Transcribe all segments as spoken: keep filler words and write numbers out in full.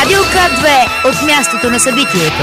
Радио К две от мястото на събитието.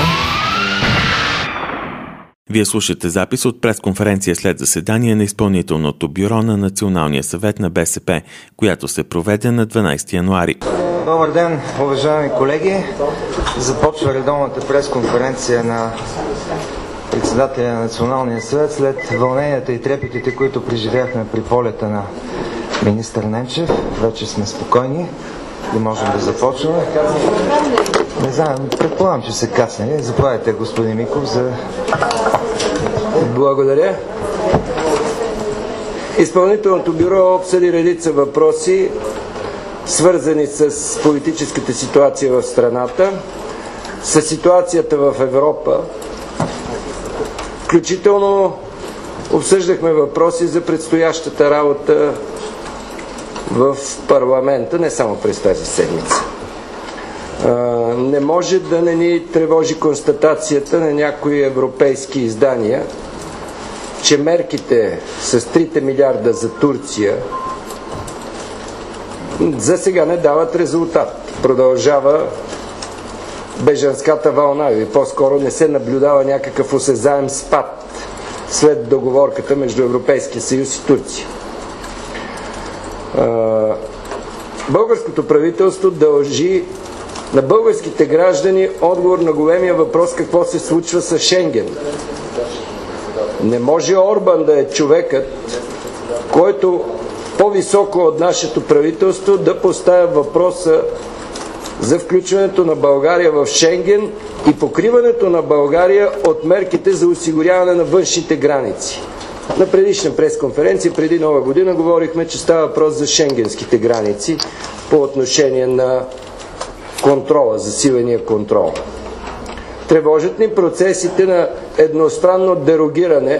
Вие слушате запис от пресконференция след заседание на изпълнителното бюро на Националния съвет на БСП, която се проведе на дванадесети януари. Добър ден, уважаеми колеги! Започва редовната пресконференция на председателя на Националния съвет след вълненията и трепетите, които преживяхме при полета на министър Ненчев. Вече сме спокойни и можем да започваме. Не знам, предполагам, че се кацне. Заповядайте, господин Миков, за... Благодаря. Изпълнителното бюро обсъди редица въпроси, свързани с политическата ситуация в страната, с ситуацията в Европа. Включително обсъждахме въпроси за предстоящата работа в парламента, не само през тази седмица. Не може да не ни тревожи констатацията на някои европейски издания, че мерките с трите милиарда за Турция за сега не дават резултат. Продължава бежанската вълна и по-скоро не се наблюдава някакъв осезаем спад след договорката между Европейския съюз и Турция. Българското правителство дължи на българските граждани отговор на големия въпрос какво се случва с Шенген. Не може Орбан да е човекът, който по-високо от нашето правителство да поставя въпроса за включването на България в Шенген и покриването на България от мерките за осигуряване на външните граници. На предишна пресконференция, преди Нова година, говорихме, че става въпрос за шенгенските граници по отношение на контрола, засиления контрол. Тревожат ни процесите на едностранно дерогиране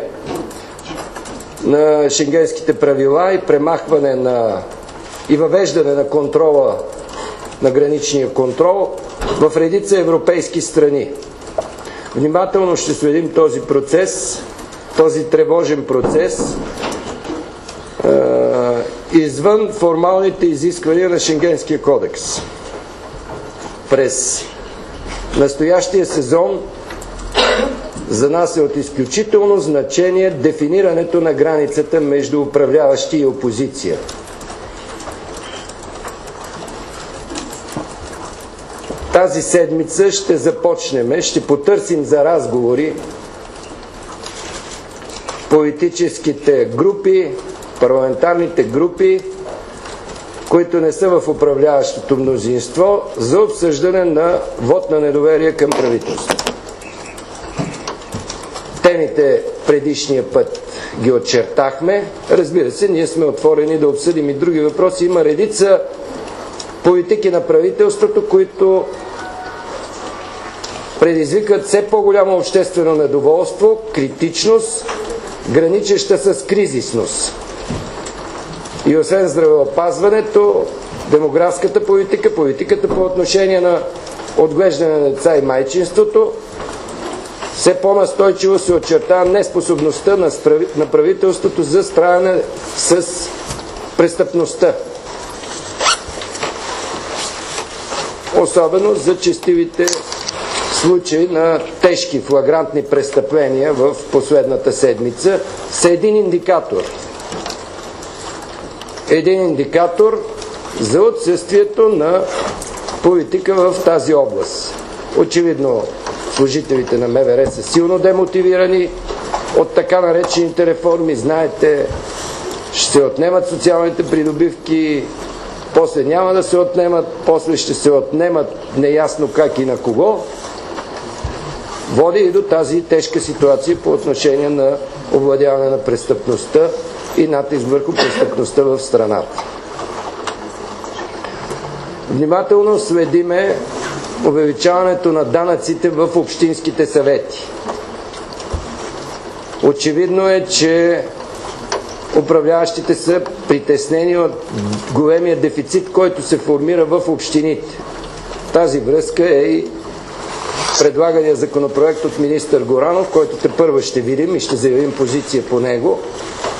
на шенгенските правила и премахване на и въвеждане на контрола, на граничния контрол в редица европейски страни. Внимателно ще следим този процес, този тревожен процес е, извън формалните изисквания на Шенгенския кодекс. През настоящия сезон за нас е от изключително значение дефинирането на границата между управляващи и опозиция. Тази седмица ще започнем, ще потърсим за разговори политическите групи, парламентарните групи, които не са в управляващото мнозинство, за обсъждане на вот на недоверие към правителството. Темите предишния път ги очертахме. Разбира се, ние сме отворени да обсъдим и други въпроси. Има редица политики на правителството, които предизвикат все по-голямо обществено недоволство, критичност, граничеща с кризисност. И освен здравеопазването, демографската политика, политиката по отношение на отглеждане на деца и майчинството, все по-настойчиво се очертава неспособността на, справи... на правителството за справяне с престъпността. Особено за честивите случаи на тежки флагрантни престъпления в последната седмица с един индикатор. Един индикатор за отсъствието на политика в тази област. Очевидно, служителите на МВР са силно демотивирани от така наречените реформи. Знаете, ще се отнемат социалните придобивки, после няма да се отнемат, после ще се отнемат неясно как и на кого. Води и до тази тежка ситуация по отношение на овладяване на престъпността и натиск върху престъпността в страната. Внимателно следиме увеличаването на данъците в общинските съвети. Очевидно е, че управляващите са притеснени от големия дефицит, който се формира в общините. Тази връзка е и предлагания законопроект от министър Горанов, който тепърва ще видим и ще заявим позиция по него.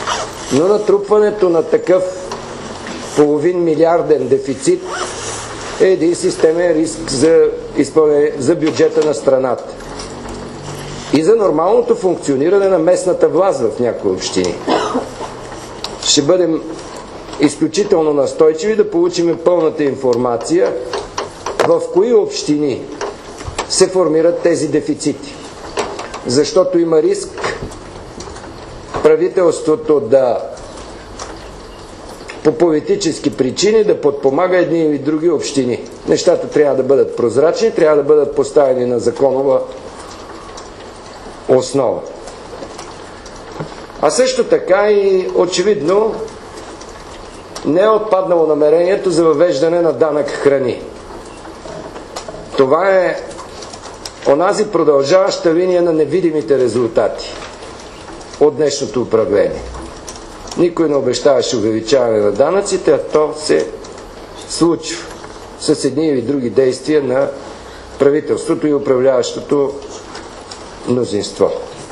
Но натрупването на такъв половин милиарден дефицит е един системен риск за, изпълнение, за бюджета на страната и за нормалното функциониране на местната власт в някои общини. Ще бъдем изключително настойчиви да получим пълната информация в кои общини се формират тези дефицити. Защото има риск правителството да по политически причини да подпомага едни или други общини. Нещата трябва да бъдат прозрачни, трябва да бъдат поставени на законова основа. А също така и очевидно не е отпаднало намерението за въвеждане на данък храни. Това е онази продължаваща линия на невидимите резултати от днешното управление. Никой не обещаваше увеличаване на данъците, а то се случва с едни или други действия на правителството и управляващото мнозинство.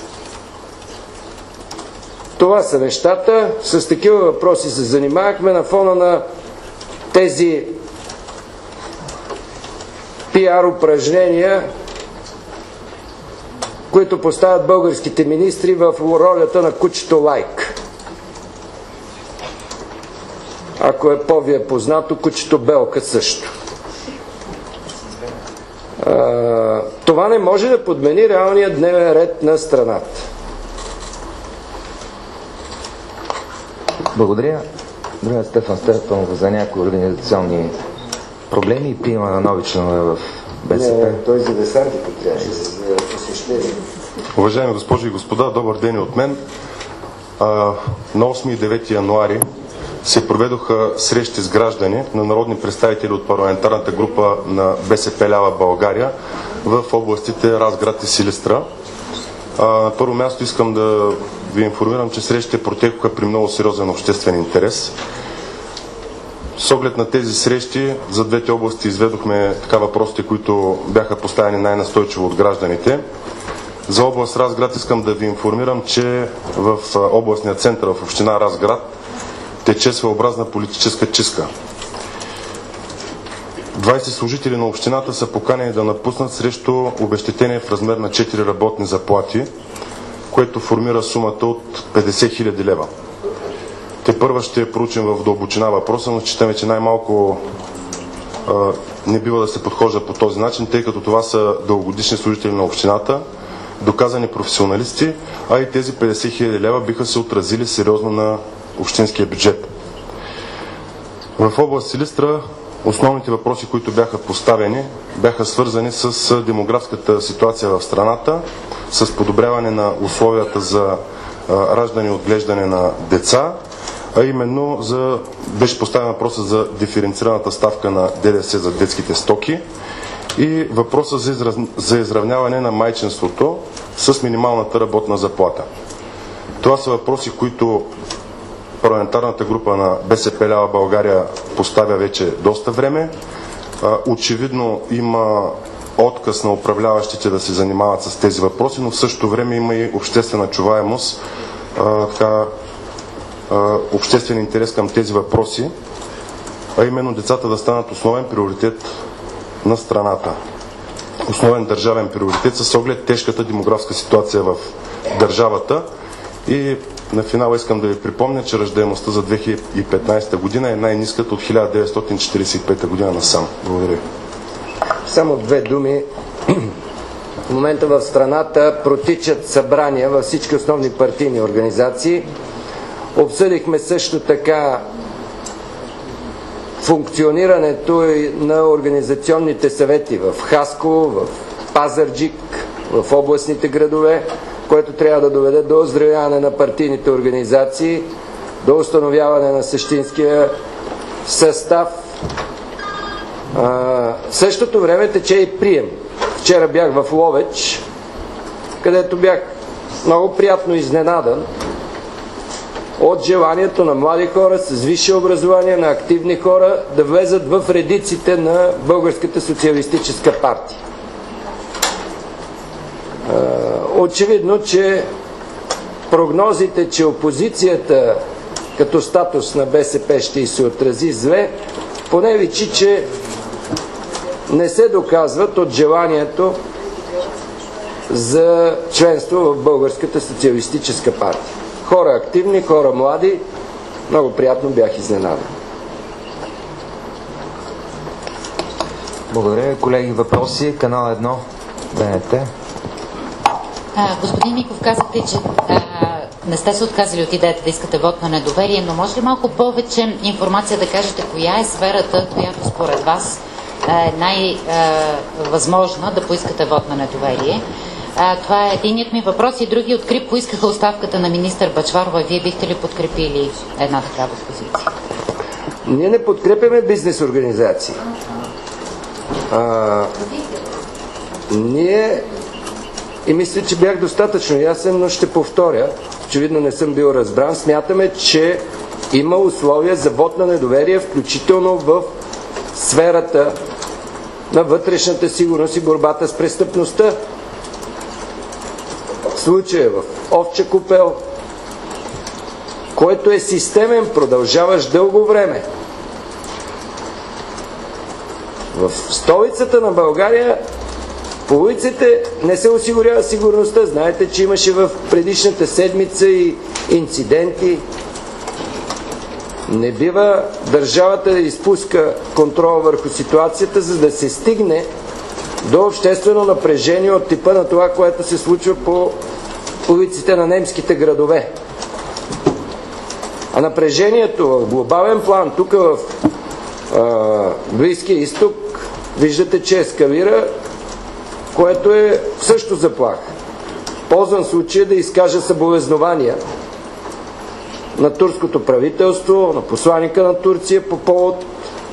Това са нещата. С такива въпроси се занимавахме на фона на тези пиар упражнения, които поставят българските министри в ролята на кучето лайк. Ако е по-ви е познато, кучето белка също. А, това не може да подмени реалния дневен ред на страната. Благодаря. Благодаря Стефан Стефанов за някои организационни проблеми и приема на нови членове в БСП. Не, той за десантите трябваше, за посещение. Уважаеми госпожи и господа, добър ден и от мен. А, на осми и девети януари се проведоха срещи с граждани на народни представители от парламентарната група на БСП лява България в областите Разград и Силистра. А, на първо място искам да ви информирам, че срещите протекоха при много сериозен обществен интерес. С оглед на тези срещи за двете области изведохме така въпросите, които бяха поставени най-настойчиво от гражданите. За област Разград искам да ви информирам, че в областния център в община Разград тече своеобразна политическа чистка. двайсет служители на общината са поканени да напуснат срещу обезщетение в размер на четири работни заплати, което формира сумата от петдесет хиляди лева. Те първа ще проучим в дълбочина въпроса, но считаме, че най-малко а, не бива да се подхожда по този начин, тъй като това са дългогодишни служители на общината, доказани професионалисти, а и тези петдесет хиляди лева биха се отразили сериозно на общинския бюджет. В област Силистра основните въпроси, които бяха поставени, бяха свързани с демографската ситуация в страната, с подобряване на условията за а, раждане и отглеждане на деца, а именно за, беше поставен въпроса за диференцираната ставка на ДДС за детските стоки и въпроса за, израз... за изравняване на майчинството с минималната работна заплата. Това са въпроси, които парламентарната група на БСП лява България поставя вече доста време. Очевидно има отказ на управляващите да се занимават с тези въпроси, но в същото време има и обществена чуваемост, така, обществен интерес към тези въпроси, а именно децата да станат основен приоритет на страната. Основен държавен приоритет с оглед тежката демографска ситуация в държавата. И на финала искам да ви припомня, че раждаемостта за две хиляди и петнадесета година е най-ниската от хиляда деветстотин четиридесет и пета година насам. Благодаря. Само две думи. В момента в страната протичат събрания във всички основни партийни организации. Обсъдихме също така функционирането на организационните съвети в Хасково, в Пазарджик, в областните градове, което трябва да доведе до оздравяване на партийните организации, до установяване на същинския състав. А, в същото време тече и прием. Вчера бях в Ловеч, където бях много приятно изненадан от желанието на млади хора с висше образование, на активни хора да влезат в редиците на Българската социалистическа партия. Очевидно, че прогнозите, че опозицията като статус на БСП ще се отрази зле, поне личи, че не се доказват от желанието за членство в Българската социалистическа партия. Хора активни, хора млади, много приятно бях изненадан. Благодаря, колеги. Въпроси? Канал едно, БНТ. А, господин Миков, казахте, че а, не сте се отказали от идеята да искате вод на недоверие, но може ли малко повече информация да кажете коя е сферата, която според вас е най-възможна да поискате вод на недоверие? А, това е единият ми въпрос и други от КРИБ поискаха оставката на министър Бъчварова. Вие бихте ли подкрепили една такава позиция? Ние не подкрепяме бизнес организации. А, ние и мисля, че бях достатъчно ясен, но ще повторя. Очевидно не съм бил разбран. Смятаме, че има условия за вод на недоверие, включително в сферата на вътрешната сигурност и борбата с престъпността. Случая в Овча купел, който е системен, продължаващ дълго време. В столицата на България по улиците не се осигурява сигурността. Знаете, че имаше в предишната седмица и инциденти. Не бива държавата да изпуска контрол върху ситуацията, за да се стигне до обществено напрежение от типа на това, което се случва по улиците на немските градове. А напрежението в глобален план, тук в а, Близкия изток, виждате, че ескалира, което е също заплаха. Ползвам случая да изкажа съболезнования на турското правителство, на посланика на Турция по повод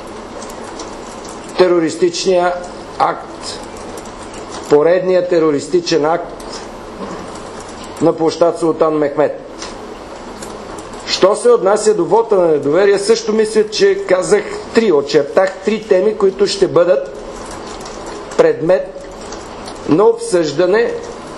терористичния акт, поредния терористичен акт на площад Султан Мехмед. Що се отнася до вота на недоверие, също мисля, че казах три, очертах три теми, които ще бъдат предмет на обсъждане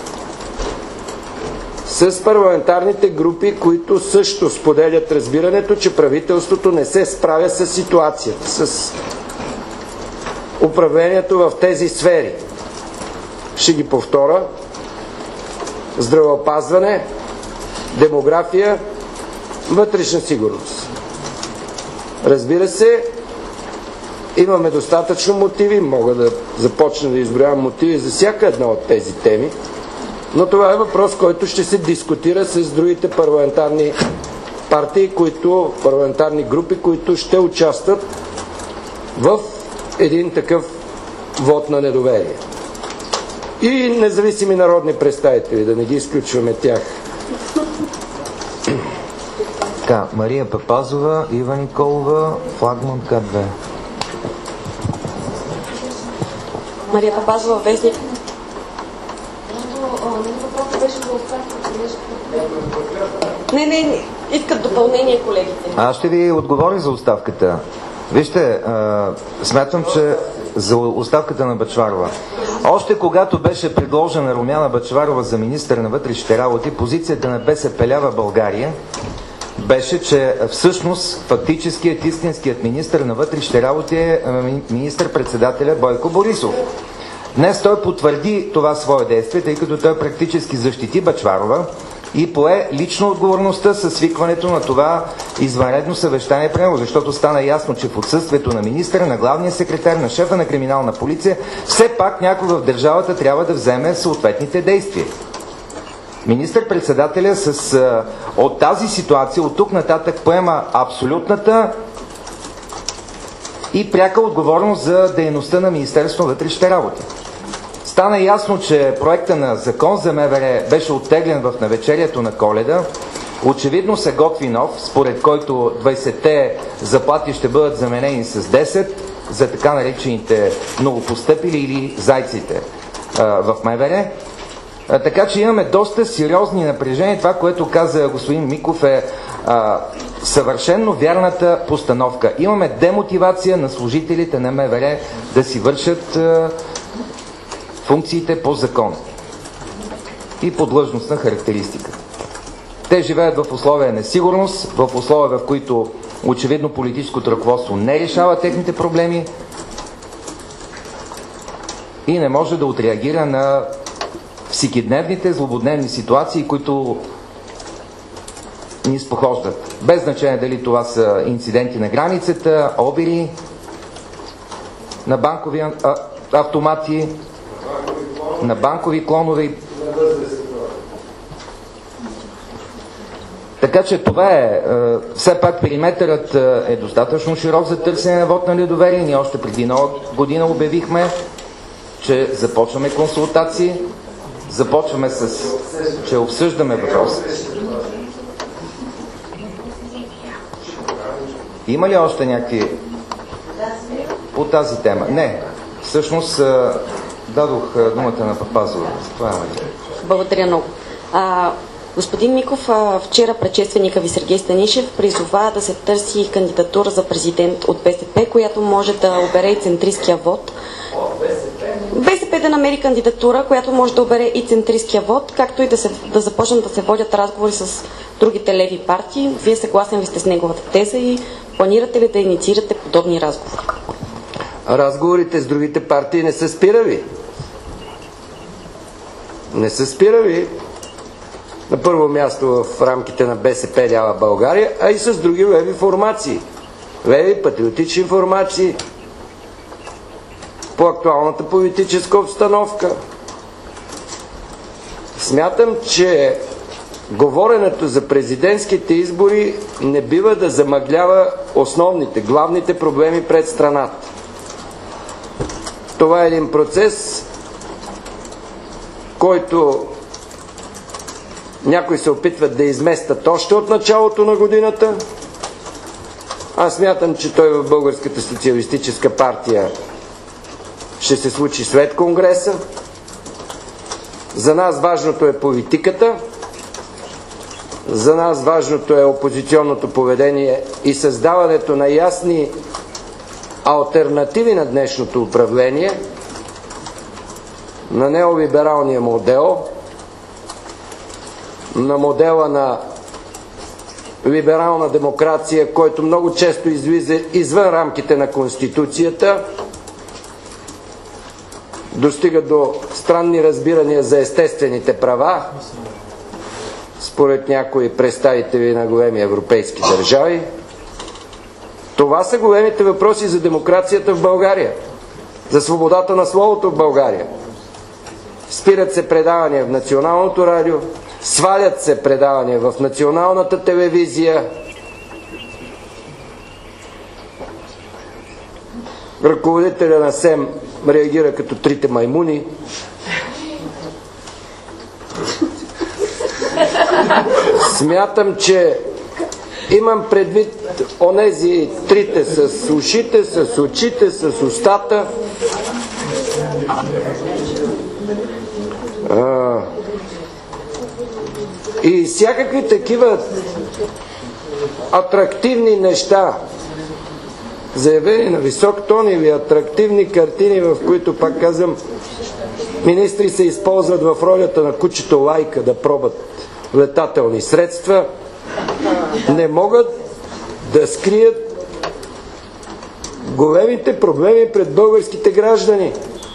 с парламентарните групи, които също споделят разбирането, че правителството не се справя с ситуацията, с управлението в тези сфери. Ще ги повторя. Здравеопазване, демография, вътрешна сигурност. Разбира се, имаме достатъчно мотиви, мога да започна да изброявам мотиви за всяка една от тези теми, но това е въпрос, който ще се дискутира с другите парламентарни партии, които, парламентарни групи, които ще участват в един такъв вод на недоверие. И независими народни представители, да не ги изключваме тях. Така, Мария Папазова, Ива Николова, флагман К две. Мария Папазова, вестник. Не, не, не, искат допълнение колегите. Аз ще ви отговоря за оставката. Вижте, а, смятам, че за оставката на Бъчварова. Още когато беше предложена Румяна Бъчварова за министър на вътрешните работи, позицията на БСП лява България беше, че всъщност фактическият истинският министър на вътрешните работи е министър-председателя Бойко Борисов. Днес той потвърди това свое действие, тъй като той практически защити Бъчварова и пое лично отговорността със свикването на това извънредно съвещание при него, защото стана ясно, че в отсъствието на министъра, на главния секретар, на шефа на криминална полиция, все пак някой в държавата трябва да вземе съответните действия. Министър-председателя с, а, от тази ситуация, от тук нататък поема абсолютната и пряка отговорност за дейността на Министерството на вътрешните работи. Стана ясно, че проекта на закон за МВР беше оттеглен в навечерието на Коледа. Очевидно се готви нов, според който двайсетте заплати ще бъдат заменени с десет за така наречените новопостъпили или зайците а, в МВР. А, така че имаме доста сериозни напрежения. Това, което каза господин Миков, е а, съвършенно вярната постановка. Имаме демотивация на служителите на МВР да си вършат а, функциите по закон и по длъжностна характеристика. Те живеят в условия несигурност, в условия, в които очевидно политическото ръководство не решава техните проблеми и не може да отреагира на всекидневните, злободневни ситуации, които ни спохождат. Без значение дали това са инциденти на границата, обири на банкови а, автомати, на банкови клонове. Така че това е. Все пак периметърът е достатъчно широк за търсене на вот на недоверие. Ние още преди нова година обявихме, че започваме консултации, започваме с, че обсъждаме въпроса. Има ли още някакви по тази тема? Не. Всъщност дадох думата на Папазова. Това е. Благодаря много. А, господин Миков, а, вчера предшественика ви Сергей Станишев призова да се търси кандидатура за президент от БСП, която може да обере и центристския вод. БСП да намери кандидатура, която може да обере и центристския вод, както и да, се, да започнат да се водят разговори с другите леви партии. Вие съгласен ли сте с неговата теза и планирате ли да инициирате подобни разговори? Разговорите с другите партии не са спирали. Не са спирали. На първо място в рамките на БСП Лява България, а и с други леви формации. Леви патриотични формации по актуалната политическа обстановка. Смятам, че говоренето за президентските избори не бива да замъглява основните, главните проблеми пред страната. Това е един процес, който някои се опитват да изместят още от началото на годината. Аз смятам, че той в Българската социалистическа партия ще се случи след Конгреса. За нас важното е политиката, за нас важното е опозиционното поведение и създаването на ясни алтернативи на днешното управление, на неолибералния модел, на модела на либерална демокрация, който много често излиза извън рамките на Конституцията, достига до странни разбирания за естествените права, според някои представители на големи европейски държави. Това са големите въпроси за демокрацията в България, за свободата на словото в България. Спират се предавания в националното радио, свалят се предавания в националната телевизия. Ръководителя на СЕМ реагира като трите маймуни. Смятам, че имам предвид онези трите с ушите, с очите, с устата. А, и всякакви такива атрактивни неща, заявени на висок тон или атрактивни картини, в които, пак казвам, министри се използват в ролята на кучето лайка да пробват летателни средства, не могат да скрият големите проблеми пред българските граждани.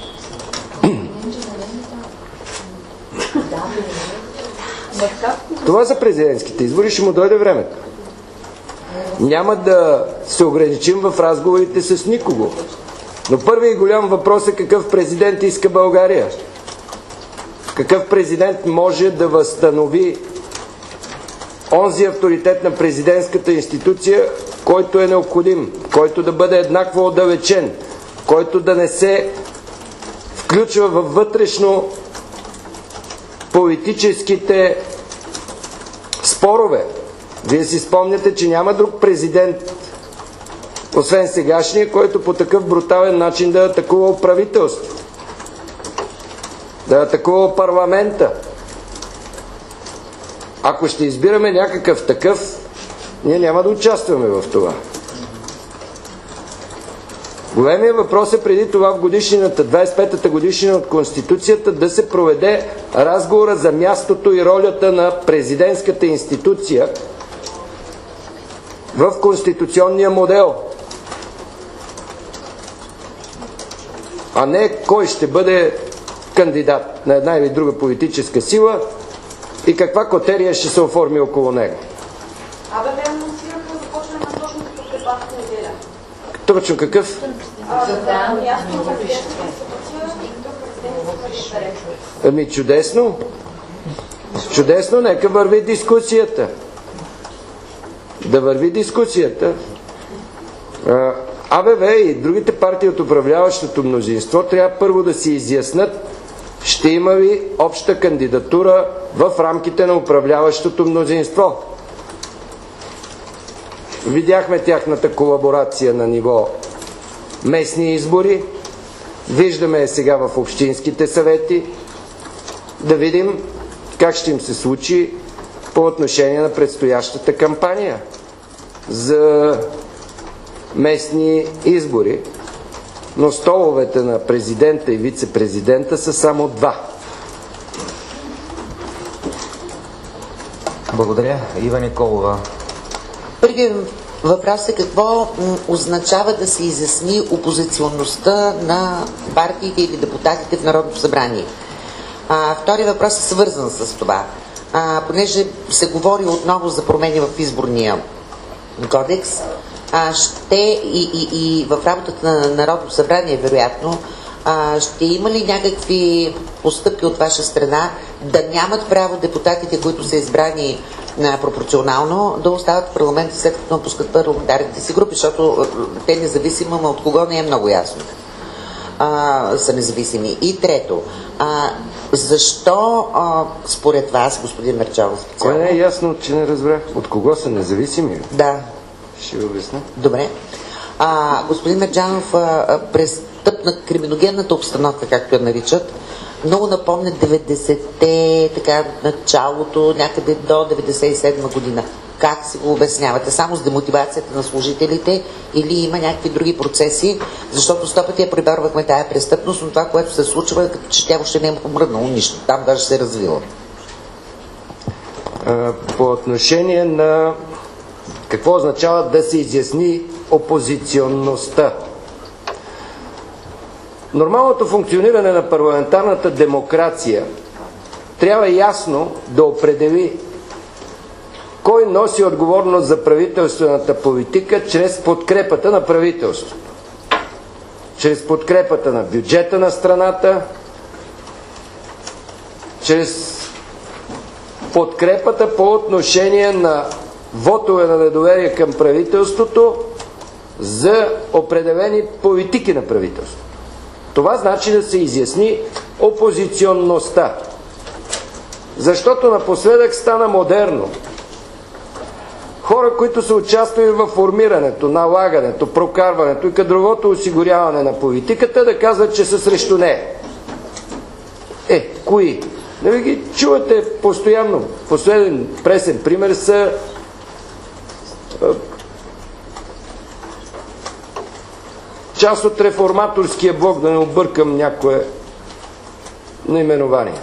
Това са президентските избори, ще му дойде времето. Няма да се ограничим в разговорите с никого. Но първият голям въпрос е какъв президент иска България. Какъв президент може да възстанови онзи авторитет на президентската институция, който е необходим, който да бъде еднакво отдалечен, който да не се включва във вътрешно политическите спорове. Вие си спомняте, че няма друг президент, освен сегашния, който по такъв брутален начин да атакува правителство, да атакува парламента. Ако ще избираме някакъв такъв, ние няма да участваме в това. Големият въпрос е преди това в годишнината, двадесет и петата годишнина от Конституцията, да се проведе разговора за мястото и ролята на президентската институция в конституционния модел. а не кой ще бъде кандидат на една или друга политическа сила и каква котерия ще се оформи около него. Абе, бе анонсираха започване на точно като дебат в неделя. Точно какъв? Ами чудесно. Чудесно, нека върви дискусията. Да върви дискусията. АБВ и другите партии от управляващото мнозинство трябва първо да си изяснат ще има ли обща кандидатура в рамките на управляващото мнозинство. Видяхме тяхната колаборация на ниво местни избори. Виждаме я сега в общинските съвети. Да видим как ще им се случи по отношение на предстоящата кампания за местни избори. Но столовете на президента и вице-президента са само два. Благодаря. Ива Николова. Първият въпрос е какво означава да се изясни опозиционността на партиите или депутатите в Народното събрание. А, вторият въпрос е свързан с това. А, понеже се говори отново за промени в изборния кодекс, а, ще и, и, и в работата на Народното събрание, вероятно, а, ще има ли някакви постъпки от ваша страна да нямат право депутатите, които са избрани а, пропорционално, да остават в парламента след като напускат парламентарните си групи, защото те независимо, но от кого не е много ясно. А, са независими. И трето, а, защо а, според вас, господин Мерджанов, специално... Кое не е ясно, че не разбрах? От кого са независими? Да. Ще ви обясня. Добре. А, господин Мерджанов, а, престъпна криминогенната обстановка, както я наричат, много напомня деветдесетте, така, началото, някъде до деветдесет и седма година. Как си го обяснявате? Само с демотивацията на служителите или има някакви други процеси? Защото сто пъти я прибарвахме тая престъпност, но това, което се случва, е като че тя въобще не е помръднало нищо. Там даже се е развила. По отношение на какво означава да се изясни опозиционността. Нормалното функциониране на парламентарната демокрация трябва ясно да определи кой носи отговорност за правителствената политика чрез подкрепата на правителството. Чрез подкрепата на бюджета на страната, чрез подкрепата по отношение на вотове на недоверие към правителството за определени политики на правителството. Това значи да се изясни опозиционността. Защото напоследък стана модерно хора, които са участвали в формирането, налагането, прокарването и кадровото осигуряване на политиката, да казват, че са срещу нея. Е, кои? Не ви ги чувате постоянно. Последен пресен пример са част от реформаторския блок, да не объркам някое наименование.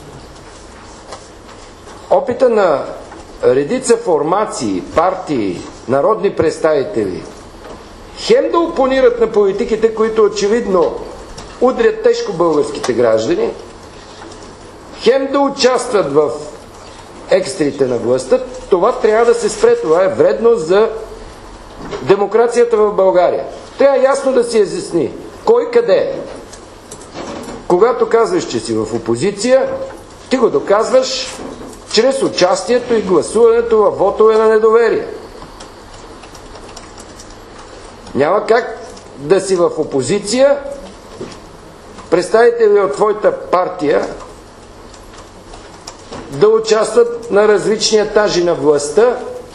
Опита на редица формации, партии, народни представители хем да опонират на политиките, които очевидно удрят тежко българските граждани, хем да участват в екстрите на властта, това трябва да се спре. Това е вредно за демокрацията в България. Трябва ясно да се изясни кой къде е. Когато казваш, че си в опозиция, ти го доказваш чрез участието и гласуването в вотове на недоверие. Няма как да си в опозиция, представители от твоята партия да участват на различни етажи на властта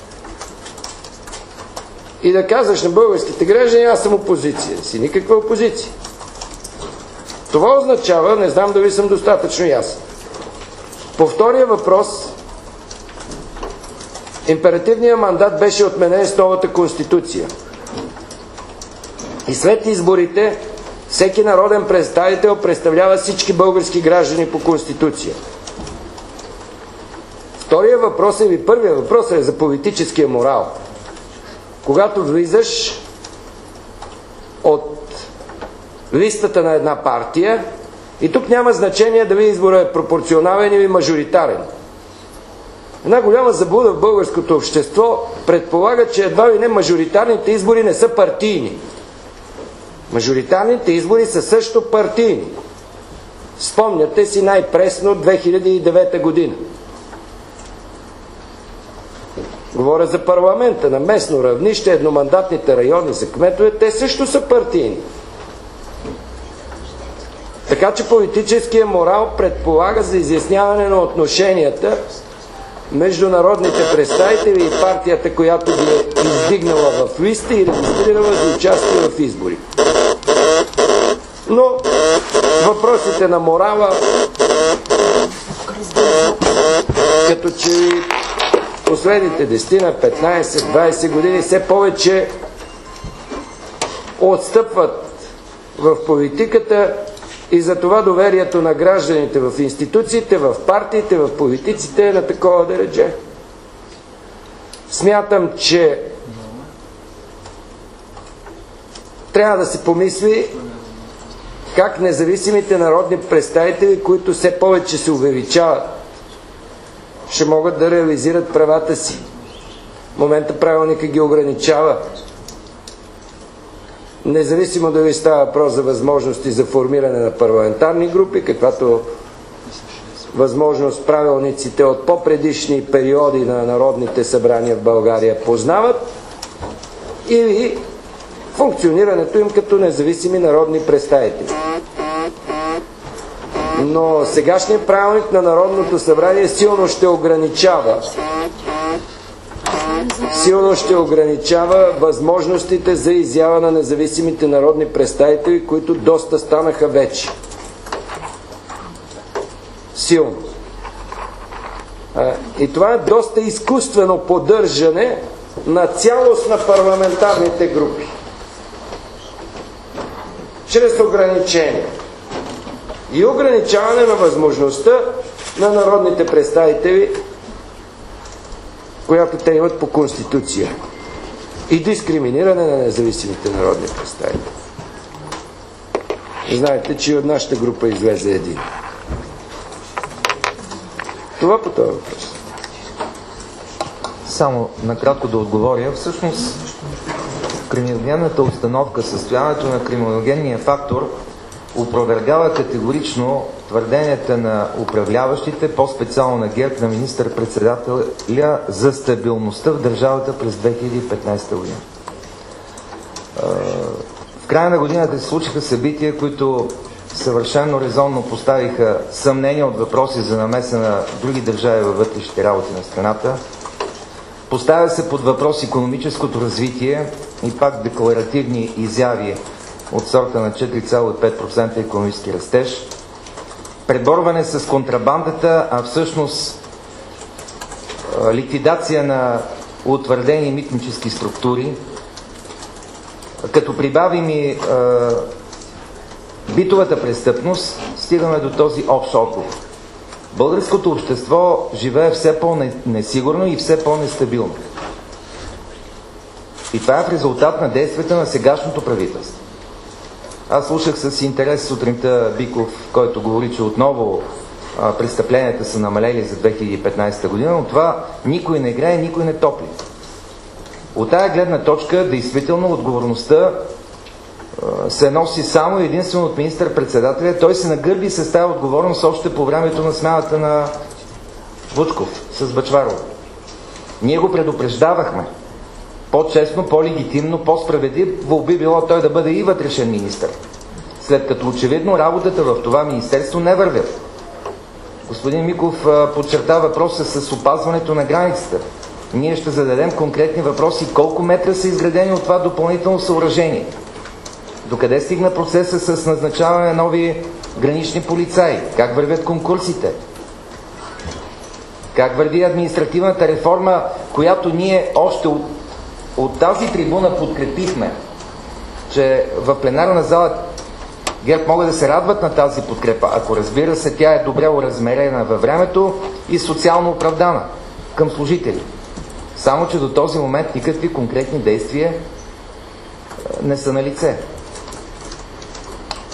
и да казваш на българските граждани, аз съм опозиция. Си никаква опозиция. Това означава, не знам дали съм достатъчно ясен. По втория въпрос, императивният мандат беше отменен с новата конституция. И след изборите всеки народен представител представлява всички български граждани по конституция. Втория въпрос е, или първия въпрос е за политическия морал. Когато влизаш от листата на една партия и тук няма значение дали изборът е пропорционален или мажоритарен. Една голяма заблуда в българското общество предполага, че едва ли не мажоритарните избори не са партийни. Мажоритарните избори са също партийни. Спомняте си най-пресно две хиляди и девета година. Говоря за парламента на местно равнище, едномандатните райони за кметове, те също са партийни. Така че политическия морал предполага за изясняване на отношенията между народните представители и партията, която ги е издигнала в листа и регистрирала за участие в избори. Но въпросите на морала като че последните десет, петнайсет, двайсет години все повече отстъпват в политиката и за това доверието на гражданите в институциите, в партиите, в политиците е на такова дередже. Смятам, че трябва да се помисли как независимите народни представители, които все повече се увеличават, ще могат да реализират правата си. В момента правилника ги ограничава. Независимо дали става въпрос за възможности за формиране на парламентарни групи, каквато възможност правилниците от по-предишни периоди на народните събрания в България познават, или функционирането им като независими народни представители. Но сегашният правилник на Народното събрание силно ще ограничава силно ще ограничава възможностите за изява на независимите народни представители, които доста станаха вече. Силно. И това е доста изкуствено поддържане на цялост на парламентарните групи. Чрез ограничение. И ограничаване на възможността на народните представители, която те имат по Конституция. И дискриминиране на независимите народни представители. Знаете, че и от нашата група излезе един. Това по този въпрос. Само накратко да отговоря. Всъщност, криминогенната обстановка, състоянието на криминогенния фактор опровергава категорично твърденията на управляващите, по-специално на ГЕРБ, на министър-председателя за стабилността в държавата през две хиляди и петнайсета година. В края на годината се случиха събития, които съвършено резонно поставиха съмнения от въпроси за намеса на други държави във вътрешните работи на страната. Поставя се под въпрос икономическото развитие и пак декларативни изяви от сорта на четири цяло и пет процента икономически растеж, преборване с контрабандата, а всъщност ликвидация на утвърдени митнически структури, като прибавим и е, битовата престъпност, стигаме до този общ отговор. Българското общество живее все по-несигурно и все по-нестабилно. И това е в резултат на действията на сегашното правителство. Аз слушах с интерес сутринта Биков, който говори, че отново а, престъпленията са намалели за две хиляди и петнайсета година, но това никой не грее, никой не топли. От тая гледна точка, действително, отговорността а, се носи само единствено от министър-председателя. Той се нагърби с тази отговорност още по времето на смяната на Вучков с Бъчварова. Ние го предупреждавахме. По-честно, по-легитимно, по-справедливо би било той да бъде и вътрешен министър. След като очевидно работата в това министерство не вървят. Господин Миков подчерта въпроса с опазването на границата. Ние ще зададем конкретни въпроси колко метра са изградени от това допълнително съоръжение. Докъде стигна процеса с назначаване на нови гранични полицаи? Как вървят конкурсите? Как върви административната реформа, която ние още от От тази трибуна подкрепихме, че в пленарна зала ГЕРБ могат да се радват на тази подкрепа, ако разбира се тя е добре оразмерена във времето и социално оправдана към служители. Само че до този момент никакви конкретни действия не са на лице.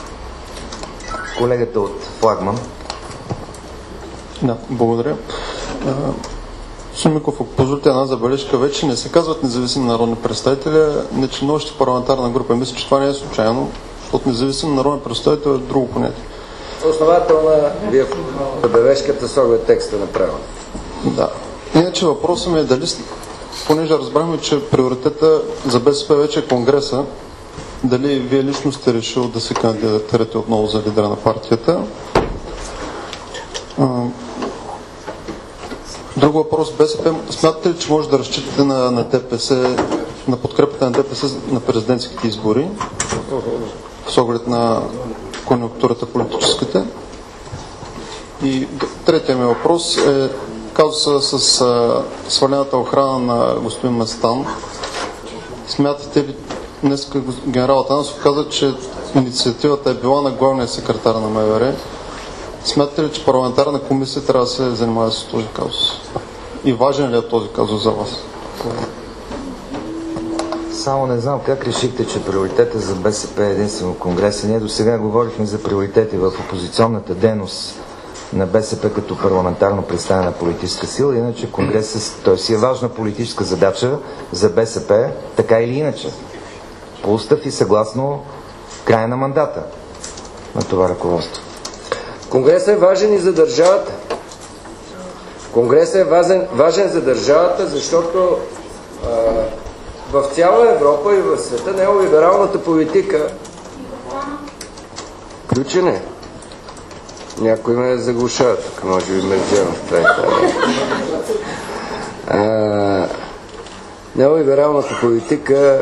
колегата от Флагман. Да, благодаря. Сумиков, ако позволите една забележка, вече не се казват независими народни представители, не членуващи в парламентарна група. Мисля, че това не е случайно, защото независим народен представител е друго понятие. Основателна вие бележката с оглед текста направо. Да. Иначе въпросът ми е дали, понеже разбрахме, че приоритета за БСП вече е Конгреса, дали вие лично сте решил да се кандидатирате отново за лидера на партията? Друг въпрос. БСП, смятате ли, че може да разчитате на, на ДПС, на подкрепата на ДПС на президентските избори, с оглед на конюнктурата политическата? И третия ми въпрос е казуса с а, свалената охрана на господин Местан. Смятате ли, днес генерал Атанасов каза, че инициативата е била на главния секретар на МВР. Смятате ли, че парламентарна комисия трябва да се занимава с този казус? И важен ли е този казус за вас? Само не знам как решихте, че приоритета за БСП е единствено Конгреса. Ние до сега говорихме за приоритети в опозиционната дейност на БСП като парламентарно представена политическа сила, иначе Конгресът, той си е важна политическа задача за БСП, така или иначе. По устав и съгласно края на мандата на това ръководство. Конгресът е важен и за държавата. Конгресът е важен, важен за държавата, защото а, в цяла Европа и в света неолибералната политика ключен е. Някой ме заглушава тук, може би ме взема в тази. Неолибералната политика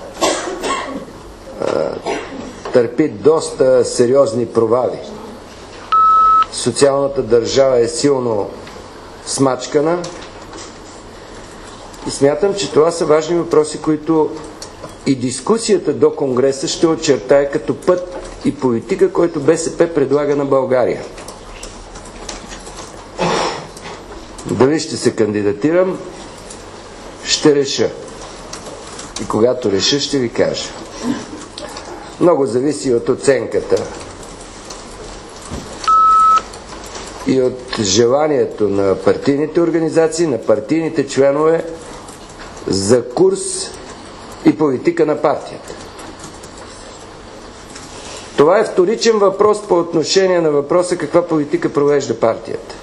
а, търпи доста сериозни провали. Социалната държава е силно смачкана и смятам, че това са важни въпроси, които и дискусията до Конгреса ще очертае като път и политика, който БСП предлага на България. Дали ще се кандидатирам, ще реша. И когато реша, ще ви кажа. Много зависи от оценката и от желанието на партийните организации, на партийните членове за курс и политика на партията. Това е вторичен въпрос по отношение на въпроса каква политика провежда партията.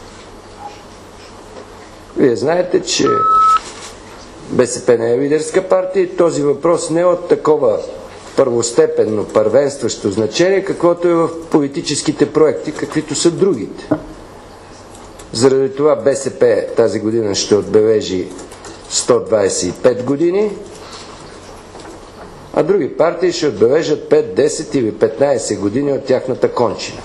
Вие знаете, че БСП не е лидерска партия и този въпрос не е от такова първостепенно, първенстващо значение, каквото е в политическите проекти, каквито са другите. Заради това БСП тази година ще отбележи сто двадесет и пет години, а други партии ще отбележат пет, десет или петнадесет години от тяхната кончина.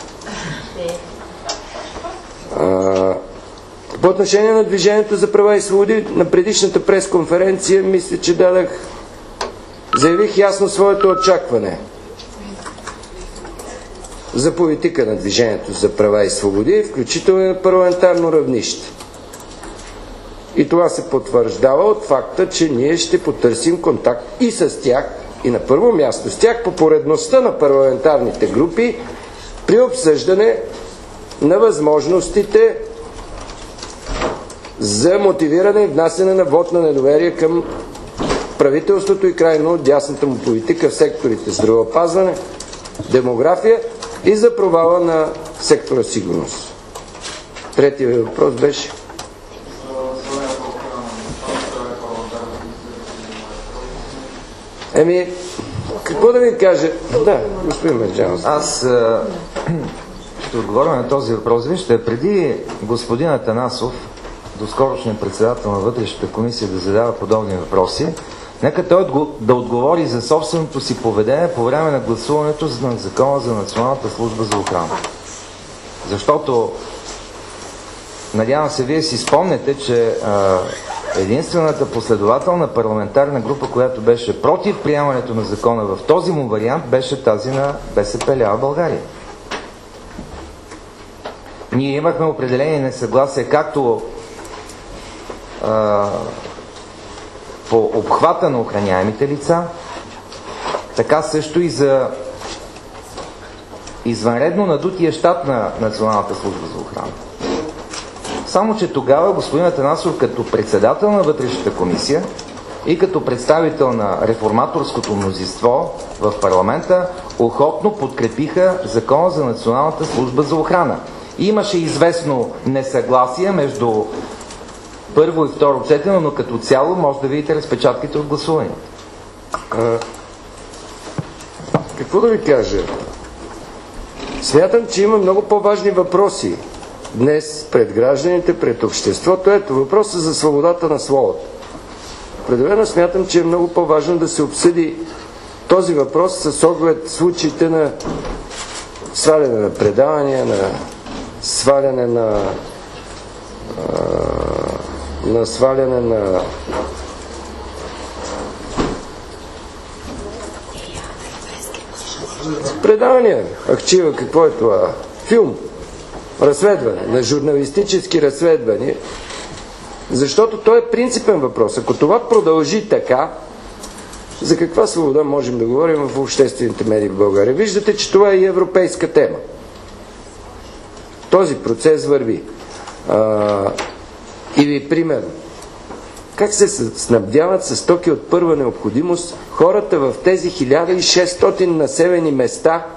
А, по отношение на Движението за права и свободи, на предишната пресконференция, мисля, че дадах, заявих ясно своето очакване за политика на Движението за права и свободи, включително на парламентарно равнище. И това се потвърждава от факта, че ние ще потърсим контакт и с тях, и на първо място с тях по поредността на парламентарните групи при обсъждане на възможностите за мотивиране и внасяне на вот на недоверие към правителството и крайно дясната му политика в секторите здравеопазване, демография и за провала на сектора сигурност. Третия въпрос беше. Еми, какво да ви кажа? Да, господин Мерджанов. Аз а, ще отговоря на този въпрос. Вижте, преди господин Атанасов, доскорошният председател на вътрешната комисия, да задава подобни въпроси, нека той да отговори за собственото си поведение по време на гласуването на Закона за Националната служба за охрана. Защото, надявам се, вие си спомнете, че а, единствената последователна парламентарна група, която беше против приемането на закона в този му вариант, беше тази на БСП лява България. Ние имахме определени несъгласия както а, по обхвата на охраняемите лица, така също и за извънредно надутия щат на Националната служба за охрана. Само че тогава господин Атанасов като председател на вътрешната комисия и като представител на реформаторското мнозинство в парламента охотно подкрепиха Закона за Националната служба за охрана. И имаше известно несъгласие между първо и второ четене, но като цяло може да видите разпечатките от гласуването. Какво да ви кажа? Смятам, че има много по-важни въпроси днес пред гражданите, пред обществото. Ето, въпросът за свободата на словото. Определено смятам, че е много по-важно да се обсъди този въпрос с оглед случаите на сваляне на предавания, на сваляне на на сваляне на предавания, архива, какво е това? Филм, разследване, на журналистически разследвания, защото той е принципен въпрос. Ако това продължи така, за каква свобода можем да говорим в обществените медии в България? Виждате, че това е и европейска тема. Този процес върви. А, или примерно, как се снабдяват с стоки от първа необходимост хората в тези хиляда и шестстотин населени места,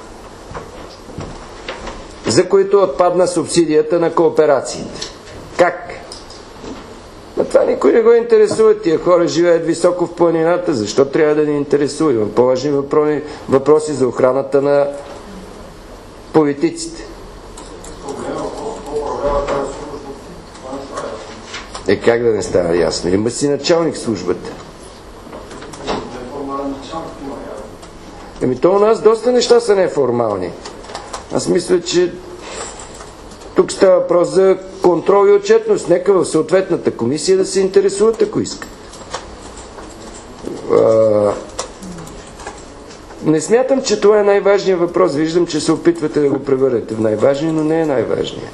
за които отпадна субсидията на кооперациите? Как? А това никой не го интересува. Тия хора живеят високо в планината. Защо трябва да ни интересува? Има по-важни въпроси, въпроси за охраната на политиците. Е, как да не става ясно? Има си началник службата. Еми, то у нас доста неща са неформални. Аз мисля, че тук става въпрос за контрол и отчетност. Нека в съответната комисия да се интересуват, ако искат. А... Не смятам, че това е най-важният въпрос. Виждам, че се опитвате да го превърнете в най-важния, но не е най-важният.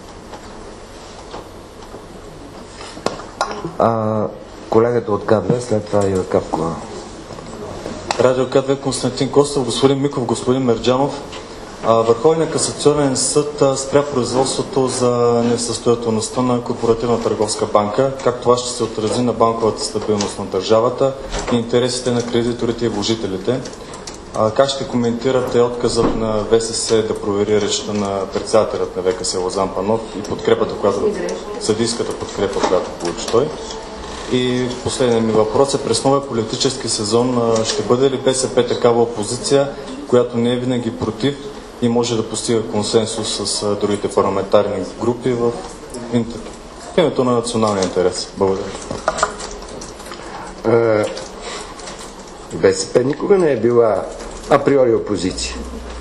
А, колегата от К две, след това Ива Капкова. Радио К две, Константин Костов, господин Миков, господин Мерджанов. Върховният касационен съд спря производството за несъстоятелността на Корпоративна търговска банка. Как това ще се отрази на банковата стабилност на държавата и интересите на кредиторите и вложителите? Как ще коментирате отказът на В С С да провери речта на председателят на В К С Лозан Панов и подкрепата, която, съдийската подкрепа, която получи той? И последният ми въпрос е: през новия политически сезон ще бъде ли Б С П такава опозиция, която не е винаги против и може да постига консенсус с другите парламентарни групи в името на националния интерес? Благодаря. Б С П никога не е била априори опозиция.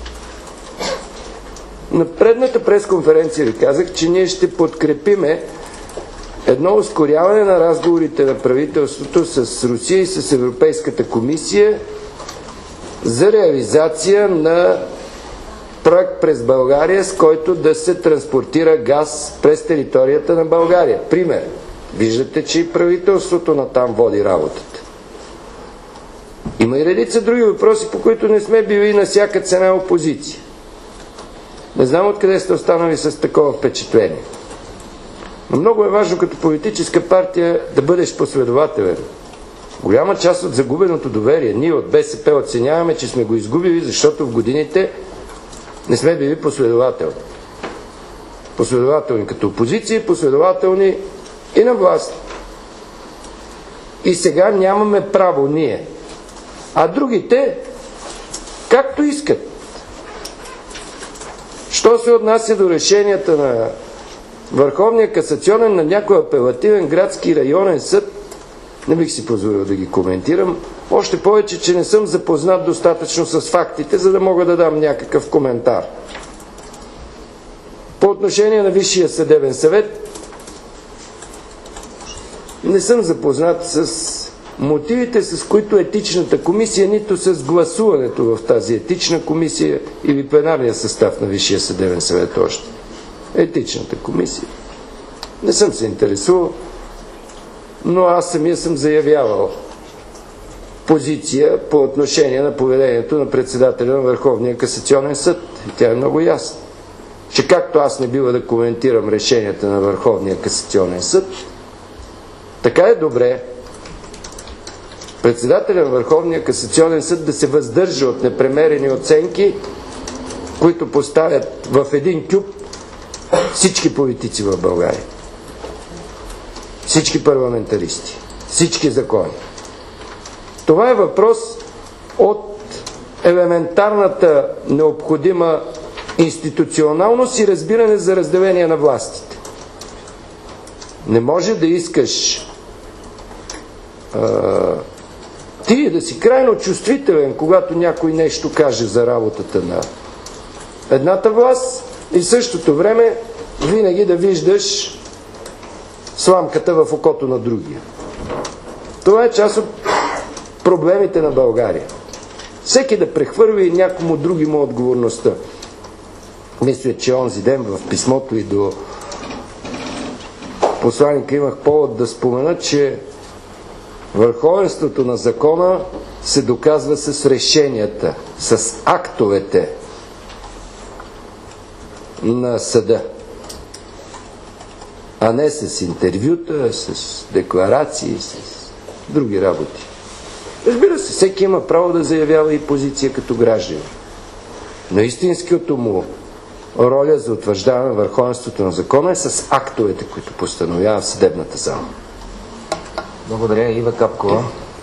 На предната пресконференция ви казах, че ние ще подкрепиме едно ускоряване на разговорите на правителството с Русия и с Европейската комисия за реализация на проект през България, с който да се транспортира газ през територията на България. Пример. Виждате, че и правителството на там води работата. Има и редица други въпроси, по които не сме били на всяка цена опозиция. Не знам откъде сте останали с такова впечатление. Но много е важно като политическа партия да бъдеш последователен. Голяма част от загубеното доверие ние от Б С П оценяваме, че сме го изгубили, защото в годините не сме били последователни. Последователни като опозиция, последователни и на власт. И сега нямаме право ние. А другите, както искат. Що се отнася до решенията на Върховния касационен, на някой апелативен градски районен съд, не бих си позволил да ги коментирам. Още повече, че не съм запознат достатъчно с фактите, за да мога да дам някакъв коментар. По отношение на Висшия съдебен съвет, не съм запознат с мотивите, с които етичната комисия, нито с гласуването в тази етична комисия или пленарния състав на Висшия съдебен съвет още. Етичната комисия. Не съм се интересувал, но аз самия съм заявявал позиция по отношение на поведението на председателя на Върховния касационен съд. И тя е много ясна. Че както аз не бива да коментирам решенията на Върховния касационен съд, така е добре председателя на Върховния касационен съд да се въздържа от непремерени оценки, които поставят в един кюп всички политици в България. Всички парламентаристи. Всички закони. Това е въпрос от елементарната необходима институционалност и разбиране за разделение на властите. Не може да искаш а, ти да си крайно чувствителен, когато някой нещо каже за работата на едната власт и в същото време винаги да виждаш сламката в окото на другия. Това е част от проблемите на България. Всеки да прехвърли и някому други му отговорността. Мисля, че онзи ден в писмото и до посланика имах повод да спомена, че върховенството на закона се доказва с решенията, с актовете на съда, а не с интервюта, с декларации, с други работи. Разбира се, всеки има право да заявява и позиция като гражданин. Но истинското му роля за утвърждаване на върховенството на закона е с актовете, които постановява в съдебната зала. Благодаря. Ива Капкова.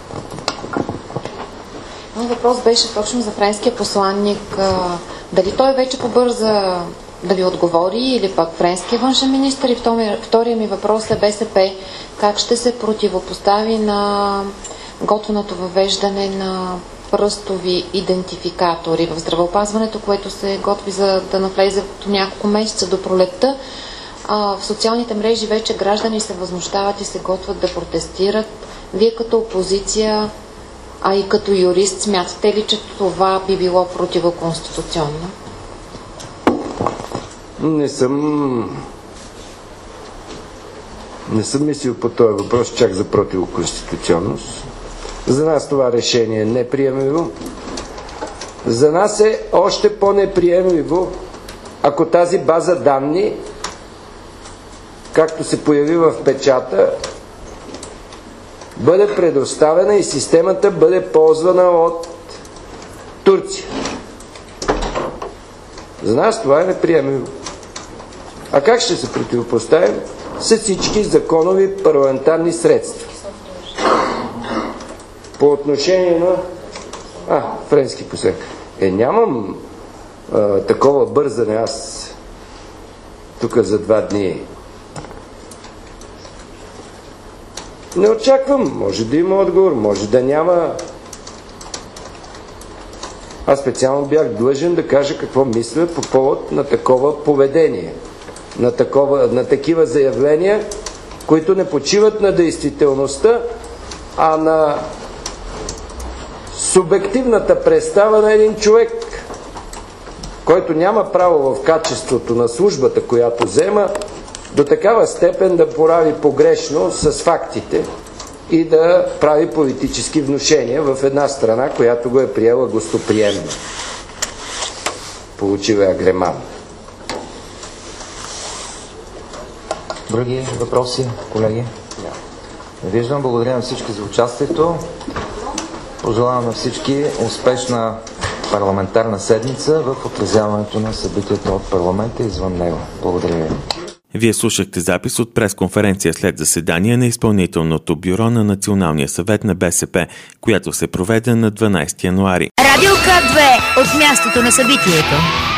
Моят въпрос беше точно за френския посланник. Дали той вече побърза да ви отговори или пък френския външен министър? И втория ми въпрос е БСП. Как ще се противопостави на готвеното въвеждане на пръстови идентификатори в здравеопазването, което се готви за да навлезе до няколко месеца до пролетта? А, в социалните мрежи вече граждани се възмущават и се готвят да протестират. Вие като опозиция, а и като юрист, смятате ли, че това би било противоконституционно? Не съм... Не съм мислил по този въпрос чак за противоконституционност. За нас това решение е неприемливо. За нас е още по-неприемливо, ако тази база данни, както се появи в печата, бъде предоставена и системата бъде ползвана от Турция. За нас това е неприемливо. А как ще се противопоставим? С всички законови парламентарни средства. По отношение на... А, френски посланник. Е, нямам а, такова бързане аз тук за два дни. Не очаквам. Може да има отговор, може да няма. Аз специално бях длъжен да кажа какво мисля по повод на такова поведение. На, такова, на такива заявления, които не почиват на действителността, а на субективната представа на един човек, който няма право в качеството на службата, която взема, до такава степен да порави погрешно с фактите и да прави политически внушения в една страна, която го е приела гостоприемно. Получила агреман. Други въпроси, колеги? Не виждам. Благодаря на всички за участието. Пожелавам на всички успешна парламентарна седмица в отразяването на събитията от парламента и извън него. Благодаря ви. Вие слушахте запис от пресконференция след заседание на изпълнителното бюро на Националния съвет на БСП, която се проведе на дванайсети януари. Радио К две от мястото на събитието.